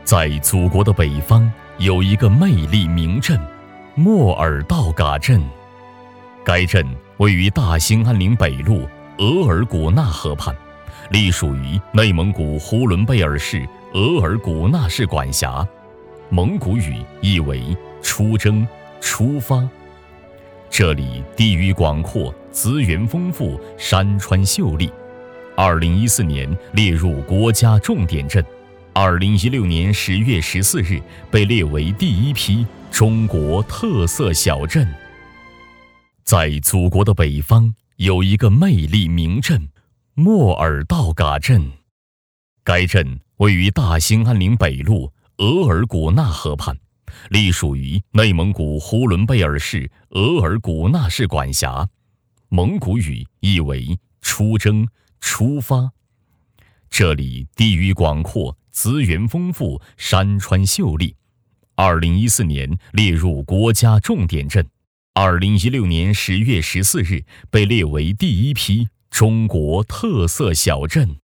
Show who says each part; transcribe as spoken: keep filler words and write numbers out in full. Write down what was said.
Speaker 1: 在祖国的北方，有一个魅力名镇——莫尔道嘎镇。该镇位于大兴安岭北路额尔古纳河畔，隶属于内蒙古呼伦贝尔市额尔古纳市管辖。蒙古语意为出征、出发。这里地域广阔，资源丰富，山川秀丽。二零一四年列入国家重点镇。二零一六年十月十四日被列为第一批中国特色小镇。在祖国的北方，有一个魅力名镇——莫尔道嘎镇。该镇位于大兴安岭北路额尔古纳河畔，隶属于内蒙古呼伦贝尔市额尔古纳市管辖。蒙古语意为出征、出发。这里地域广阔，资源丰富，山川秀丽。二零一四年列入国家重点镇。二零一六年十月十四日被列为第一批中国特色小镇。